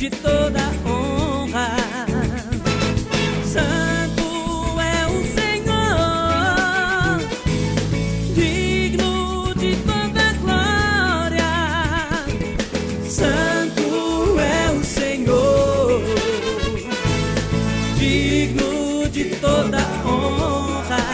de toda honra. Santo é o Senhor, digno de toda glória. Santo é o Senhor, digno de toda honra.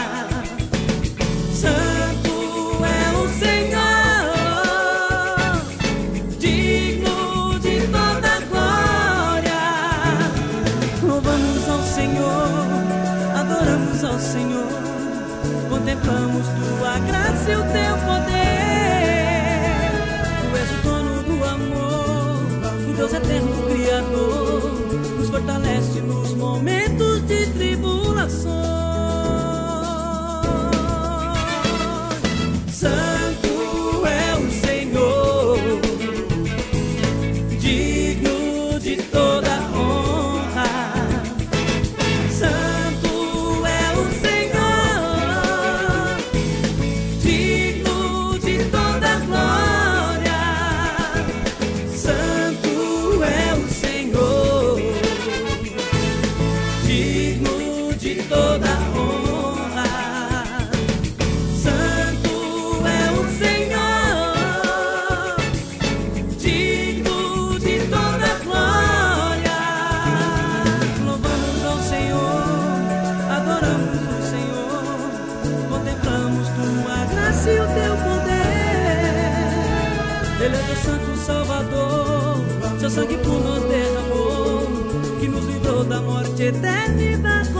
Santo é o Senhor, digno de toda glória. Louvamos ao Senhor, adoramos ao Senhor, contemplamos tua graça e o teu poder. Tu és o dono do amor, o Deus eterno Criador, nos fortalece nos momentos de tribulação. Santo é o Senhor, digno de toda honra. Santo é o Senhor, digno de toda glória. Santo é o Senhor, digno de toda honra. E o teu poder, Ele é o Santo Salvador, seu sangue por nós derramou, que nos livrou da morte eterna e da